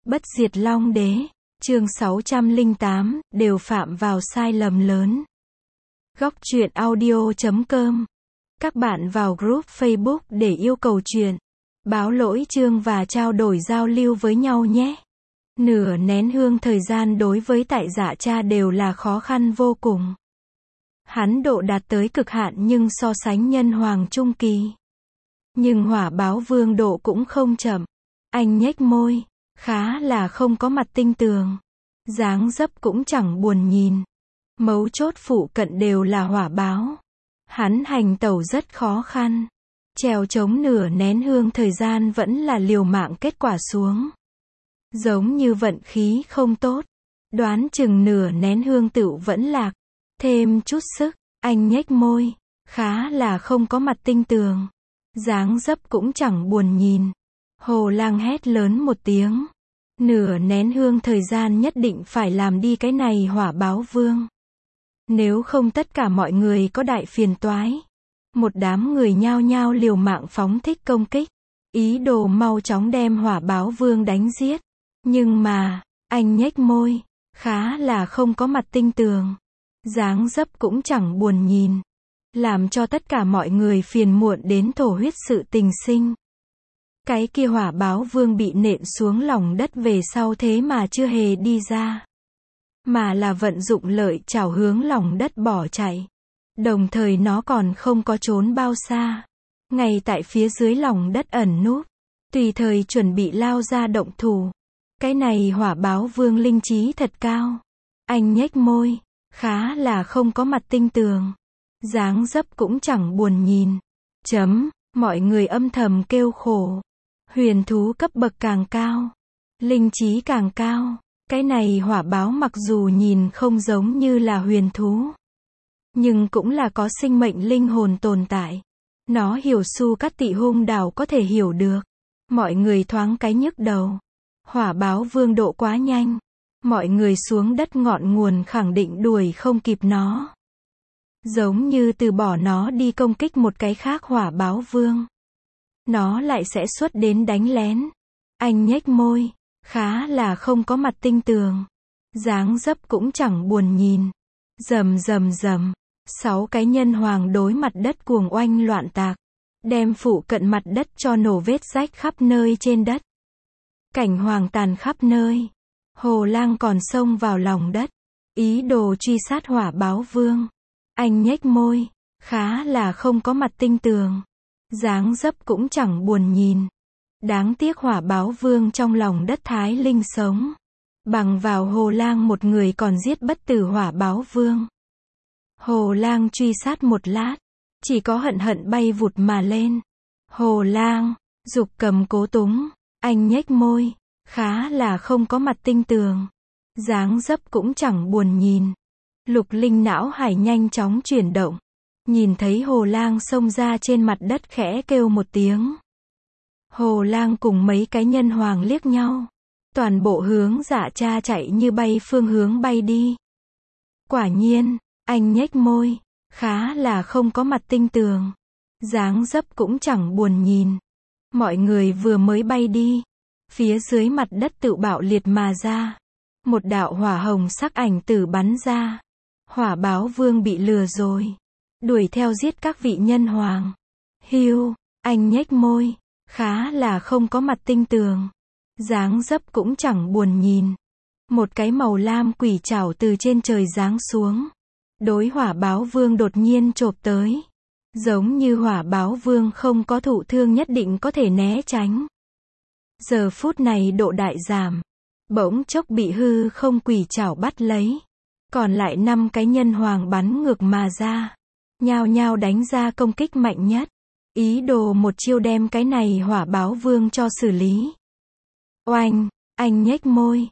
Bất diệt Long Đế, chương 608, đều phạm vào sai lầm lớn. Góc truyện audio.com. Các bạn vào group Facebook để yêu cầu truyện, báo lỗi chương và trao đổi giao lưu với nhau nhé. Nửa nén hương thời gian đối với tại Dạ Cha đều là khó khăn vô cùng. Hắn độ đạt tới cực hạn nhưng so sánh nhân hoàng trung kỳ. Nhưng Hỏa Báo Vương độ cũng không chậm. Anh nhếch môi, khá là không có mặt tinh tường. Dáng dấp cũng chẳng buồn nhìn. Mấu chốt phụ cận đều là hỏa báo. Hắn hành tẩu rất khó khăn. Trèo chống nửa nén hương thời gian vẫn là liều mạng kết quả xuống. Giống như vận khí không tốt. Đoán chừng nửa nén hương tựu vẫn lạc. Thêm chút sức, anh nhếch môi, khá là không có mặt tinh tường. Dáng dấp cũng chẳng buồn nhìn. Hồ Lang hét lớn một tiếng. Nửa nén hương thời gian nhất định phải làm đi cái này Hỏa Báo Vương. Nếu không tất cả mọi người có đại phiền toái. Một đám người nhao nhao liều mạng phóng thích công kích. Ý đồ mau chóng đem Hỏa Báo Vương đánh giết. Nhưng mà, anh nhếch môi, khá là không có mặt tinh tường. Dáng dấp cũng chẳng buồn nhìn. Làm cho tất cả mọi người phiền muộn đến thổ huyết sự tình sinh. Cái kia Hỏa Báo Vương bị nện xuống lòng đất về sau thế mà chưa hề đi ra. Mà là vận dụng lợi chảo hướng lòng đất bỏ chạy. Đồng thời nó còn không có trốn bao xa. Ngay tại phía dưới lòng đất ẩn núp. Tùy thời chuẩn bị lao ra động thủ. Cái này Hỏa Báo Vương linh trí thật cao. Anh nhếch môi, khá là không có mặt tinh tường. Dáng dấp cũng chẳng buồn nhìn. Mọi người âm thầm kêu khổ. Huyền thú cấp bậc càng cao, linh trí càng cao. Cái này hỏa báo mặc dù nhìn không giống như là huyền thú, nhưng cũng là có sinh mệnh linh hồn tồn tại. Nó hiểu Su Cát Tị Hung Đảo có thể hiểu được. Mọi người thoáng cái nhức đầu. Hỏa Báo Vương độ quá nhanh. Mọi người xuống đất ngọn nguồn khẳng định đuổi không kịp nó. Giống như từ bỏ nó đi công kích một cái khác Hỏa Báo Vương. Nó lại sẽ xuất đến đánh lén. Anh nhếch môi, khá là không có mặt tinh tường. Dáng dấp cũng chẳng buồn nhìn. Rầm rầm rầm, 6 cái nhân hoàng đối mặt đất cuồng oanh loạn tạc. Đem phụ cận mặt đất cho nổ vết rách khắp nơi trên đất. Cảnh hoàng tàn khắp nơi. Hồ Lang còn xông vào lòng đất. Ý đồ truy sát Hỏa Báo Vương. Anh nhếch môi, khá là không có mặt tinh tường. Dáng dấp cũng chẳng buồn nhìn. Đáng tiếc Hỏa Báo Vương trong lòng đất thái linh sống. Bằng vào Hồ Lang một người còn giết bất tử Hỏa Báo Vương. Hồ Lang truy sát một lát. Chỉ có hận hận bay vụt mà lên. Hồ Lang, Dục Cầm cố túng. Anh nhếch môi, khá là không có mặt tinh tường. Dáng dấp cũng chẳng buồn nhìn. Lục linh não hải nhanh chóng chuyển động. Nhìn thấy Hồ Lang xông ra trên mặt đất khẽ kêu một tiếng. Hồ Lang cùng mấy cái nhân hoàng liếc nhau. Toàn bộ hướng Dạ Cha chạy như bay phương hướng bay đi. Quả nhiên, anh nhếch môi, khá là không có mặt tinh tường. Dáng dấp cũng chẳng buồn nhìn. Mọi người vừa mới bay đi. Phía dưới mặt đất tự bạo liệt mà ra. Một đạo hỏa hồng sắc ảnh tử bắn ra. Hỏa Báo Vương bị lừa rồi. Đuổi theo giết các vị nhân hoàng. Hiu, anh nhếch môi, khá là không có mặt tinh tường. Dáng dấp cũng chẳng buồn nhìn. Một cái màu lam quỷ trảo từ trên trời giáng xuống. Đối Hỏa Báo Vương đột nhiên chộp tới. Giống như Hỏa Báo Vương không có thụ thương nhất định có thể né tránh. Giờ phút này độ đại giảm. Bỗng chốc bị hư không quỷ trảo bắt lấy. Còn lại 5 cái nhân hoàng bắn ngược mà ra. Nhao nhao đánh ra công kích mạnh nhất. Ý đồ một chiêu đem cái này Hỏa Báo Vương cho xử lý. Oanh, anh nhếch môi,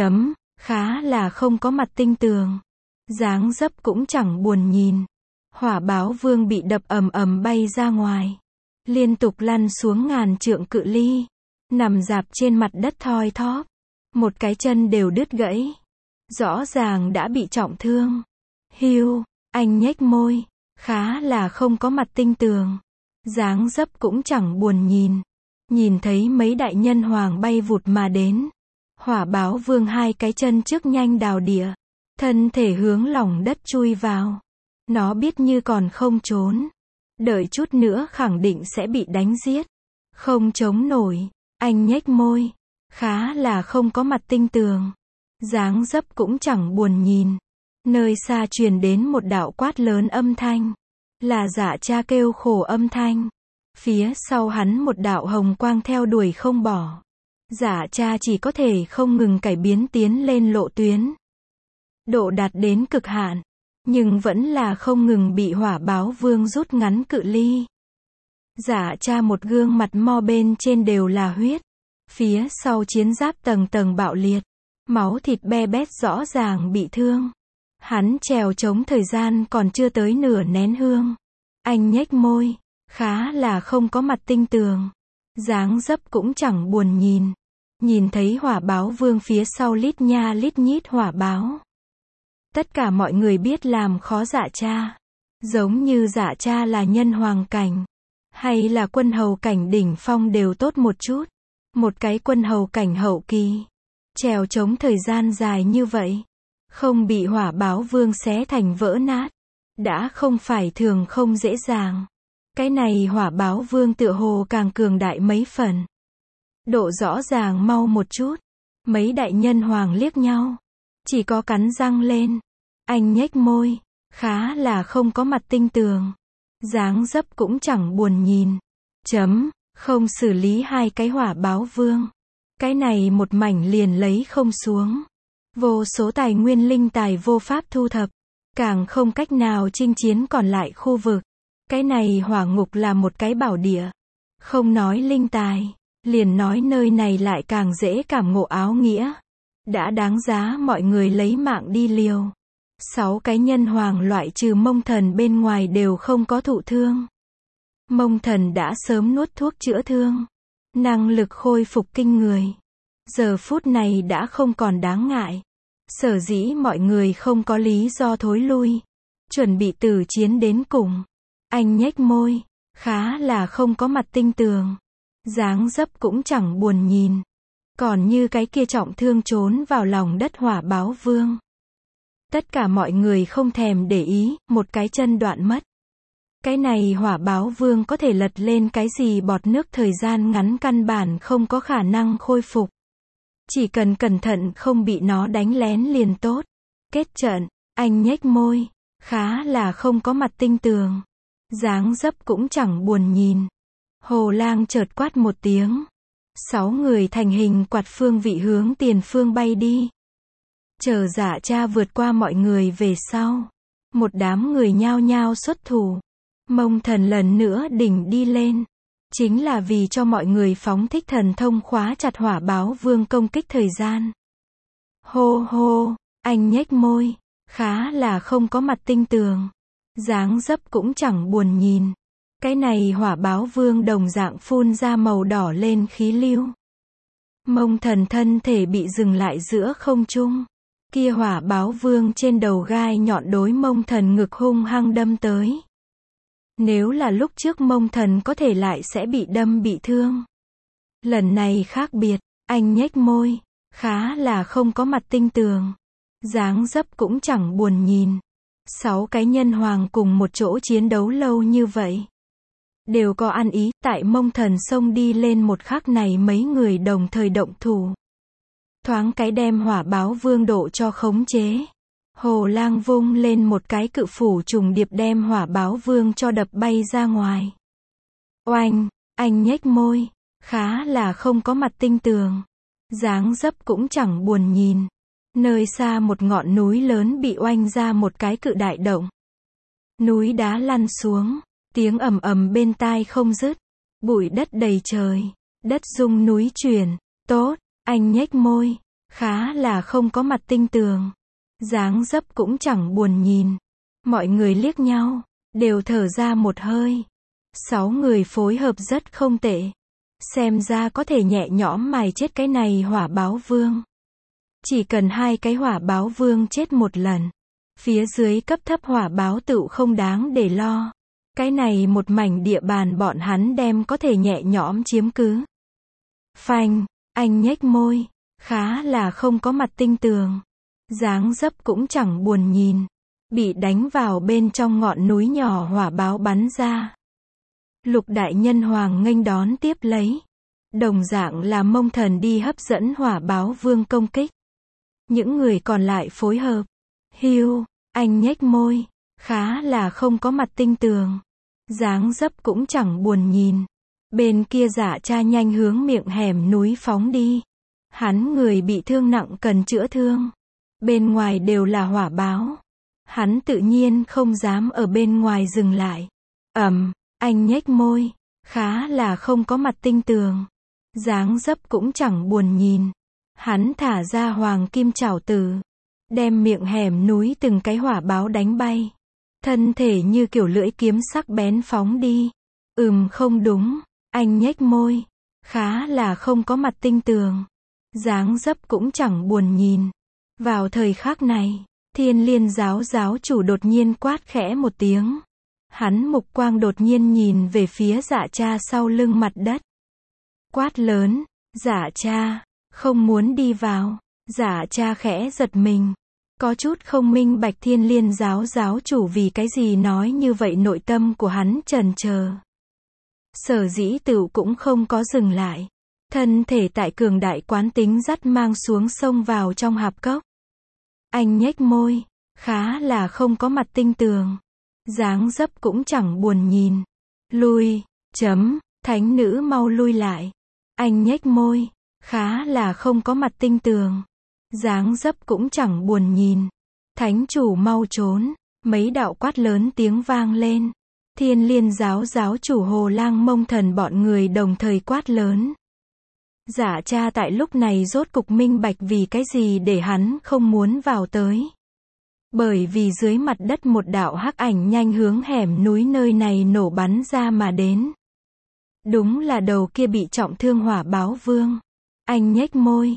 khá là không có mặt tinh tường. Dáng dấp cũng chẳng buồn nhìn. Hỏa Báo Vương bị đập ầm ầm bay ra ngoài. Liên tục lăn xuống ngàn trượng cự ly. Nằm rạp trên mặt đất thoi thóp. Một cái chân đều đứt gãy. Rõ ràng đã bị trọng thương. Hiu, anh nhếch môi. Khá là không có mặt tinh tường. Dáng dấp cũng chẳng buồn nhìn. Nhìn thấy mấy đại nhân hoàng bay vụt mà đến. Hỏa báo vương hai cái chân trước nhanh đào địa. Thân thể hướng lòng đất chui vào. Nó biết như còn không trốn. Đợi chút nữa khẳng định sẽ bị đánh giết. Không chống nổi. Anh nhếch môi. Khá là không có mặt tinh tường. Dáng dấp cũng chẳng buồn nhìn. Nơi xa truyền đến một đạo quát lớn âm thanh. Là Dạ Cha kêu khổ âm thanh. Phía sau hắn một đạo hồng quang theo đuổi không bỏ. Dạ Cha chỉ có thể không ngừng cải biến tiến lên lộ tuyến. Độ đạt đến cực hạn. Nhưng vẫn là không ngừng bị hỏa báo vương rút ngắn cự ly. Dạ Cha một gương mặt mo bên trên đều là huyết. Phía sau chiến giáp tầng tầng bạo liệt. Máu thịt be bét rõ ràng bị thương. Hắn trèo chống thời gian còn chưa tới nửa nén hương. Anh nhếch môi. Khá là không có mặt tinh tường. Dáng dấp cũng chẳng buồn nhìn. Nhìn thấy hỏa báo vương phía sau lít nha lít nhít hỏa báo. Tất cả mọi người biết làm khó Dạ Cha. Giống như Dạ Cha là nhân hoàng cảnh. Hay là quân hầu cảnh đỉnh phong đều tốt một chút. Một cái quân hầu cảnh hậu kỳ. Trèo chống thời gian dài như vậy. Không bị hỏa báo vương xé thành vỡ nát. Đã không phải thường không dễ dàng. Cái này hỏa báo vương tựa hồ càng cường đại mấy phần. Độ rõ ràng mau một chút. Mấy đại nhân hoàng liếc nhau. Chỉ có cắn răng lên. Anh nhếch môi. Khá là không có mặt tinh tường. Dáng dấp cũng chẳng buồn nhìn. Không xử lý hai cái hỏa báo vương. Cái này một mảnh liền lấy không xuống. Vô số tài nguyên linh tài vô pháp thu thập. Càng không cách nào chinh chiến còn lại khu vực. Cái này hỏa ngục là một cái bảo địa. Không nói linh tài. Liền nói nơi này lại càng dễ cảm ngộ áo nghĩa. Đã đáng giá mọi người lấy mạng đi liều. 6 cái nhân hoàng loại trừ Mông Thần bên ngoài đều không có thụ thương. Mông Thần đã sớm nuốt thuốc chữa thương. Năng lực khôi phục kinh người. Giờ phút này đã không còn đáng ngại. Sở dĩ mọi người không có lý do thối lui. Chuẩn bị tử chiến đến cùng. Anh nhếch môi. Khá là không có mặt tinh tường. Dáng dấp cũng chẳng buồn nhìn. Còn như cái kia trọng thương trốn vào lòng đất hỏa báo vương. Tất cả mọi người không thèm để ý, một cái chân đoạn mất. Cái này hỏa báo vương có thể lật lên cái gì bọt nước thời gian ngắn căn bản không có khả năng khôi phục. Chỉ cần cẩn thận không bị nó đánh lén liền tốt. Kết trận, anh nhếch môi. Khá là không có mặt tinh tường. Dáng dấp cũng chẳng buồn nhìn. Hồ Lang chợt quát một tiếng. 6 người thành hình quạt phương vị hướng tiền phương bay đi. Chờ Dạ Cha vượt qua mọi người về sau. Một đám người nhao nhao xuất thủ. Mông Thần lần nữa đỉnh đi lên. Chính là vì cho mọi người phóng thích thần thông khóa chặt hỏa báo vương công kích thời gian. Hô hô, anh nhếch môi. Khá là không có mặt tinh tường. Dáng dấp cũng chẳng buồn nhìn. Cái này hỏa báo vương đồng dạng phun ra màu đỏ lên khí lưu. Mông Thần thân thể bị dừng lại giữa không trung. Kia hỏa báo vương trên đầu gai nhọn đối Mông Thần ngực hung hăng đâm tới. Nếu là lúc trước Mông Thần có thể lại sẽ bị đâm bị thương. Lần này khác biệt, anh nhếch môi. Khá là không có mặt tinh tường. Dáng dấp cũng chẳng buồn nhìn. 6 cái nhân hoàng cùng một chỗ chiến đấu lâu như vậy. Đều có ăn ý, tại Mông Thần xông đi lên một khắc này mấy người đồng thời động thủ. Thoáng cái đem hỏa báo vương độ cho khống chế. Hồ Lang vung lên một cái cự phủ trùng điệp đem hỏa báo vương cho đập bay ra ngoài. Oanh, anh nhếch môi. Khá là không có mặt tinh tường. Dáng dấp cũng chẳng buồn nhìn. Nơi xa một ngọn núi lớn bị oanh ra một cái cự đại động. Núi đá lăn xuống. Tiếng ầm ầm bên tai không dứt. Bụi đất đầy trời. Đất rung núi chuyển. Tốt, anh nhếch môi. Khá là không có mặt tinh tường. Dáng dấp cũng chẳng buồn nhìn. Mọi người liếc nhau. Đều thở ra một hơi. 6 người phối hợp rất không tệ. Xem ra có thể nhẹ nhõm mài chết cái này hỏa báo vương. Chỉ cần 2 cái hỏa báo vương chết một lần. Phía dưới cấp thấp hỏa báo tựu không đáng để lo. Cái này một mảnh địa bàn bọn hắn đem có thể nhẹ nhõm chiếm cứ. Phanh, anh nhếch môi. khá là không có mặt tinh tường. Dáng dấp cũng chẳng buồn nhìn. Bị đánh vào bên trong ngọn núi nhỏ hỏa báo bắn ra. Lục đại nhân hoàng nghênh đón tiếp lấy. Đồng dạng là Mông Thần đi hấp dẫn hỏa báo vương công kích. Những người còn lại phối hợp. Hưu, anh nhếch môi, khá là không có mặt tinh tường. Dáng dấp cũng chẳng buồn nhìn. Bên kia Dạ Cha nhanh hướng miệng hẻm núi phóng đi. Hắn người bị thương nặng cần chữa thương. Bên ngoài đều là hỏa báo. Hắn tự nhiên không dám ở bên ngoài dừng lại. Anh nhếch môi, khá là không có mặt tinh tường. Dáng dấp cũng chẳng buồn nhìn. Hắn thả ra hoàng kim trảo tử. Đem miệng hẻm núi từng cái hỏa báo đánh bay. Thân thể như kiểu lưỡi kiếm sắc bén phóng đi. Không đúng, anh nhếch môi. Khá là không có mặt tinh tường. Dáng dấp cũng chẳng buồn nhìn. Vào thời khắc này, Thiên Liên giáo chủ đột nhiên quát khẽ một tiếng. Hắn mục quang đột nhiên nhìn về phía Dạ Cha sau lưng mặt đất. Quát lớn, Dạ Cha, không muốn đi vào. Dạ Cha khẽ giật mình. Có chút không minh bạch Thiên Liên giáo chủ vì cái gì nói như vậy, nội tâm của hắn chần chờ. Sở dĩ tựu cũng không có dừng lại. Thân thể tại cường đại quán tính dắt mang xuống sông vào trong hạp cốc. Anh nhếch môi, khá là không có mặt tinh tường. Dáng dấp cũng chẳng buồn nhìn. Lui, thánh nữ mau lui lại. Anh nhếch môi, khá là không có mặt tinh tường. Dáng dấp cũng chẳng buồn nhìn. Thánh chủ mau trốn. Mấy đạo quát lớn tiếng vang lên. Thiên Liên giáo chủ Hồ Lang Mông Thần bọn người đồng thời quát lớn. Dạ Cha tại lúc này rốt cục minh bạch vì cái gì để hắn không muốn vào tới. Bởi vì dưới mặt đất một đạo hắc ảnh nhanh hướng hẻm núi nơi này nổ bắn ra mà đến. Đúng là đầu kia bị trọng thương hỏa báo vương. Anh nhếch môi,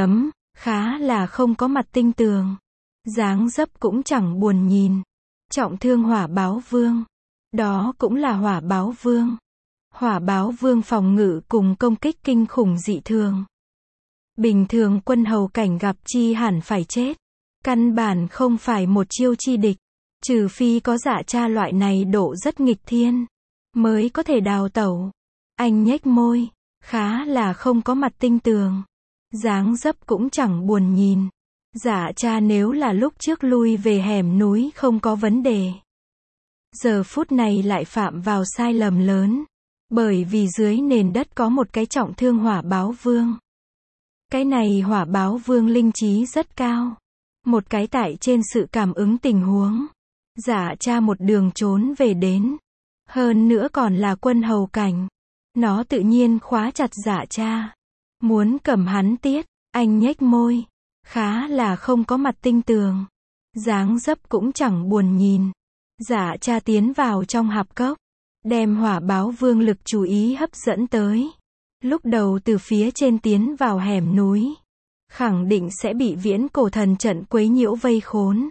khá là không có mặt tinh tường. Dáng dấp cũng chẳng buồn nhìn. Trọng thương hỏa báo vương. Đó cũng là hỏa báo vương. Hỏa báo vương phòng ngự cùng công kích kinh khủng dị thường. Bình thường quân hầu cảnh gặp chi hẳn phải chết. Căn bản không phải một chiêu chi địch. Trừ phi có Dạ Cha loại này độ rất nghịch thiên. Mới có thể đào tẩu. Anh nhếch môi. Khá là không có mặt tinh tường. Dáng dấp cũng chẳng buồn nhìn. Dạ Cha nếu là lúc trước lui về hẻm núi không có vấn đề. Giờ phút này lại phạm vào sai lầm lớn. Bởi vì dưới nền đất có một cái trọng thương hỏa báo vương. Cái này hỏa báo vương linh trí rất cao. Một cái tại trên sự cảm ứng tình huống. Dạ Cha một đường trốn về đến. Hơn nữa còn là quân hầu cảnh. Nó tự nhiên khóa chặt Dạ Cha. Muốn cầm hắn tiết. Anh nhếch môi. Khá là không có mặt tinh tường. Dáng dấp cũng chẳng buồn nhìn. Dạ Cha tiến vào trong hạp cốc. Đem hỏa báo vương lực chú ý hấp dẫn tới. Lúc đầu từ phía trên tiến vào hẻm núi. Khẳng định sẽ bị viễn cổ thần trận quấy nhiễu vây khốn.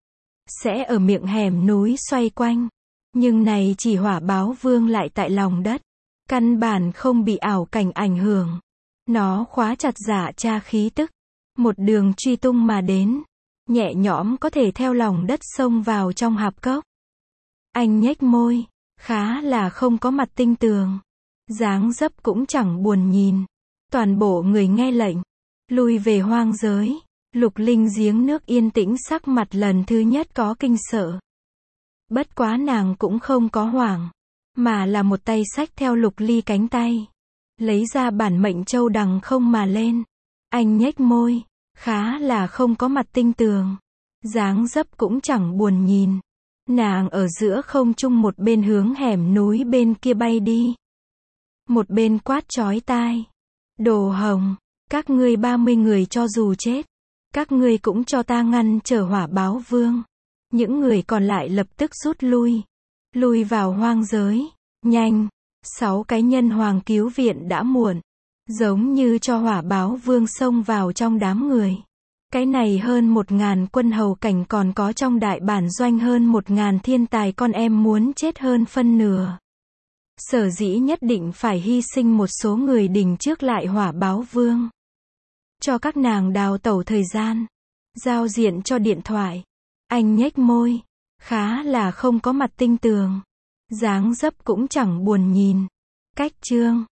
Sẽ ở miệng hẻm núi xoay quanh. Nhưng này chỉ hỏa báo vương lại tại lòng đất. Căn bản không bị ảo cảnh ảnh hưởng. Nó khóa chặt Dạ Cha khí tức. Một đường truy tung mà đến. Nhẹ nhõm có thể theo lòng đất xông vào trong hạp cốc. Anh nhếch môi. Khá là không có mặt tinh tường. Dáng dấp cũng chẳng buồn nhìn. Toàn bộ người nghe lệnh. Lui về hoang giới. Lục Linh giếng nước yên tĩnh sắc mặt lần thứ nhất có kinh sợ. Bất quá nàng cũng không có hoảng. Mà là một tay xách theo Lục Ly cánh tay. Lấy ra bản mệnh châu đằng không mà lên. Anh nhếch môi. Khá là không có mặt tinh tường. Dáng dấp cũng chẳng buồn nhìn. Nàng ở giữa không trung một bên hướng hẻm núi bên kia bay đi. Một bên quát chói tai. Đồ hồng, các ngươi 30 người cho dù chết. Các ngươi cũng cho ta ngăn trở hỏa báo vương. Những người còn lại lập tức rút lui. Lui vào hoang giới. Nhanh. 6 cái nhân hoàng cứu viện đã muộn. Giống như cho hỏa báo vương xông vào trong đám người. Cái này hơn 1.000 quân hầu cảnh còn có trong đại bản doanh hơn 1.000 thiên tài con em muốn chết hơn phân nửa. Sở dĩ nhất định phải hy sinh một số người đỉnh trước lại hỏa báo vương. cho các nàng đào tẩu thời gian. Giao diện cho điện thoại. Anh nhếch môi. Khá là không có mặt tinh tường. Dáng dấp cũng chẳng buồn nhìn. Cách chương.